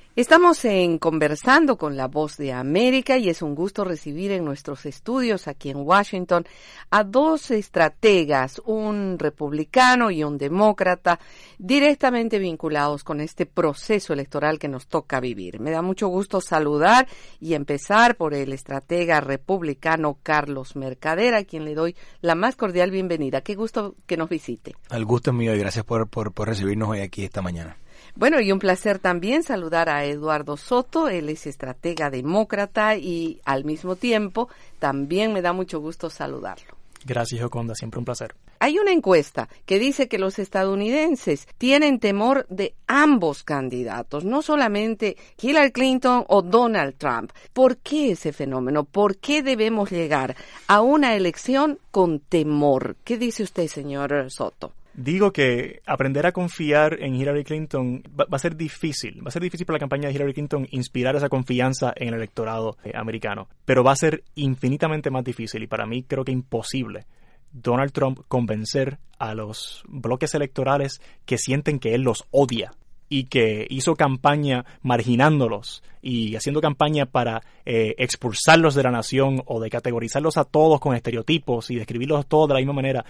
Estamos Conversando con la Voz de América y es un gusto recibir en nuestros estudios aquí en Washington a dos estrategas, un republicano y un demócrata, directamente vinculados con este proceso electoral que nos toca vivir. Me da mucho gusto saludar y empezar por el estratega republicano Carlos Mercader, a quien le doy la más cordial bienvenida. Qué gusto que nos visite. El gusto es mío y gracias por recibirnos hoy aquí esta mañana. Bueno, y un placer también saludar a Eduardo Soto. Él es estratega demócrata y al mismo tiempo también me da mucho gusto saludarlo. Gracias, Yoconda, siempre un placer. Hay una encuesta que dice que los estadounidenses tienen temor de ambos candidatos, no solamente Hillary Clinton o Donald Trump. ¿Por qué ese fenómeno? ¿Por qué debemos llegar a una elección con temor? ¿Qué dice usted, señor Soto? Digo que aprender a confiar en Hillary Clinton va a ser difícil. Va a ser difícil para la campaña de Hillary Clinton inspirar esa confianza en el electorado americano. Pero va a ser infinitamente más difícil y para mí creo que imposible Donald Trump convencer a los bloques electorales que sienten que él los odia y que hizo campaña marginándolos y haciendo campaña para expulsarlos de la nación o de categorizarlos a todos con estereotipos y describirlos todos de la misma manera.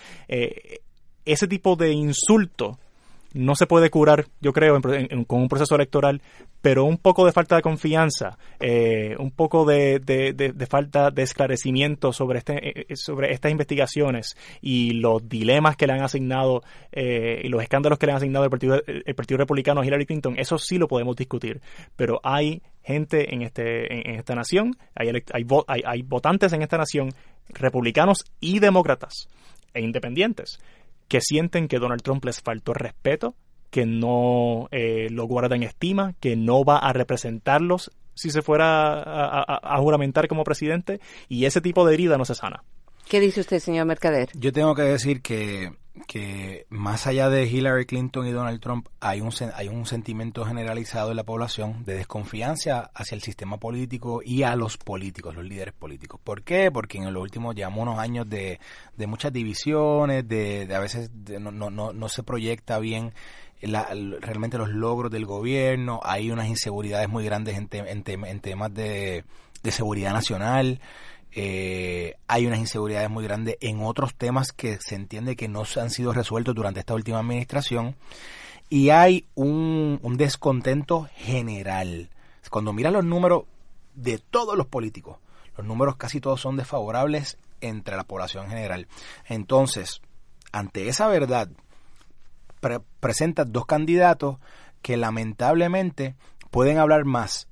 Ese tipo de insulto no se puede curar, yo creo, con un proceso electoral, pero un poco de falta de confianza, un poco de falta de esclarecimiento sobre estas investigaciones y los dilemas que le han asignado y los escándalos que le han asignado el Partido Republicano a Hillary Clinton, eso sí lo podemos discutir, pero hay gente en esta nación, hay votantes en esta nación, republicanos y demócratas e independientes, que sienten que Donald Trump les faltó respeto, que no lo guarda en estima, que no va a representarlos si se fuera a juramentar como presidente, y ese tipo de herida no se sana. ¿Qué dice usted, señor Mercader? Yo tengo que decir que más allá de Hillary Clinton y Donald Trump hay un sentimiento generalizado en la población de desconfianza hacia el sistema político y a los políticos, los líderes políticos. ¿Por qué? Porque en los últimos llevamos unos años de muchas divisiones, a veces no se proyecta bien realmente los logros del gobierno, hay unas inseguridades muy grandes en temas de seguridad nacional. Hay unas inseguridades muy grandes en otros temas que se entiende que no han sido resueltos durante esta última administración y hay un descontento general. Cuando miras los números de todos los políticos, los números casi todos son desfavorables entre la población general. Entonces, ante esa verdad, presentas dos candidatos que lamentablemente pueden hablar más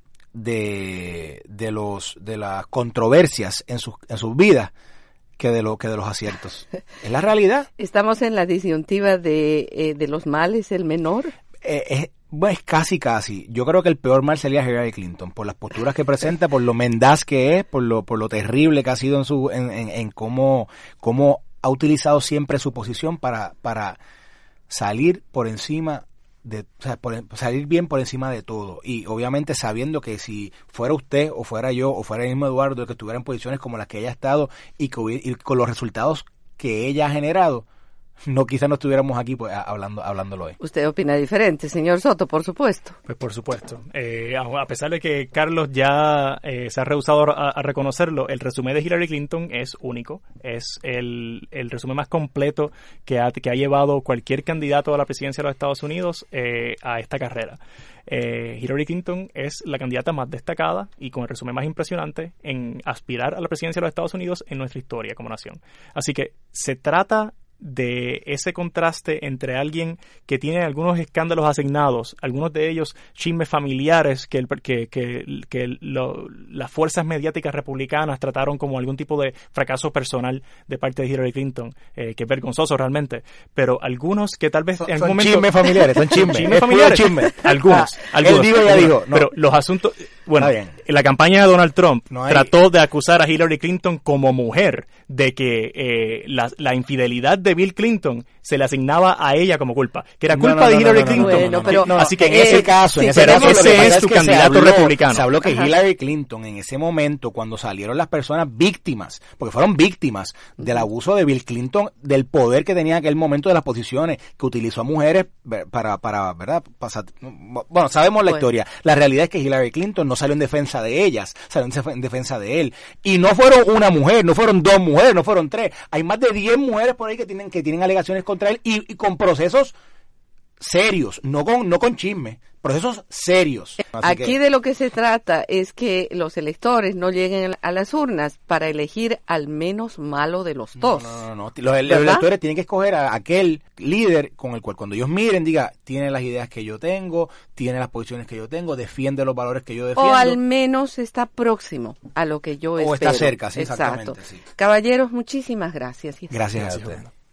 de las controversias en sus vidas que de los aciertos. Es la realidad. Estamos en la disyuntiva de los males el menor. Bueno, es casi. Yo creo que el peor mal sería Hillary Clinton, por las posturas que presenta, por lo mendaz que es, por lo terrible que ha sido en cómo ha utilizado siempre su posición para salir por encima salir bien por encima de todo, y obviamente sabiendo que si fuera usted o fuera yo o fuera el mismo Eduardo que estuviera en posiciones como las que ella ha estado y con los resultados que ella ha generado, quizás no estuviéramos aquí pues hablándolo hoy. Usted opina diferente, señor Soto, por supuesto. Pues por supuesto. A pesar de que Carlos ya se ha rehusado a reconocerlo, el resumen de Hillary Clinton es único. Es el resumen más completo que ha llevado cualquier candidato a la presidencia de los Estados Unidos a esta carrera. Hillary Clinton es la candidata más destacada y con el resumen más impresionante en aspirar a la presidencia de los Estados Unidos en nuestra historia como nación. Así que se trata de ese contraste entre alguien que tiene algunos escándalos asignados, algunos de ellos chismes familiares que las fuerzas mediáticas republicanas trataron como algún tipo de fracaso personal de parte de Hillary Clinton, que es vergonzoso realmente, pero algunos que tal vez en algún momento... Chismes familiares, son chismes. Chismes familiares. Chismes. Algunos. Él dijo, ya dijo. No. Pero los asuntos... Bueno, la campaña de Donald Trump trató de acusar a Hillary Clinton como mujer de que la infidelidad de Bill Clinton se le asignaba a ella como culpa, que era culpa de Hillary Clinton. Así que en ese caso, ese es su candidato republicano. Se habló que Hillary Clinton en ese momento, cuando salieron las personas víctimas, porque fueron víctimas del abuso de Bill Clinton, del poder que tenía en aquel momento, de las posiciones que utilizó a mujeres para ¿verdad? Bueno, sabemos la historia. La realidad es que Hillary Clinton no salió en defensa de ellas, salió en defensa de él. Y no fueron una mujer, no fueron dos mujeres, no fueron tres. Hay más de 10 mujeres por ahí que tienen alegaciones contra él y con procesos serios, no con chisme, procesos serios. Aquí de lo que se trata es que los electores no lleguen a las urnas para elegir al menos malo de los dos. No. Los electores tienen que escoger a aquel líder con el cual cuando ellos miren diga, tiene las ideas que yo tengo, tiene las posiciones que yo tengo, defiende los valores que yo defiendo. O al menos está próximo a lo que yo espero. O está cerca, sí, exactamente. Sí. Caballeros, muchísimas gracias. Gracias a ustedes.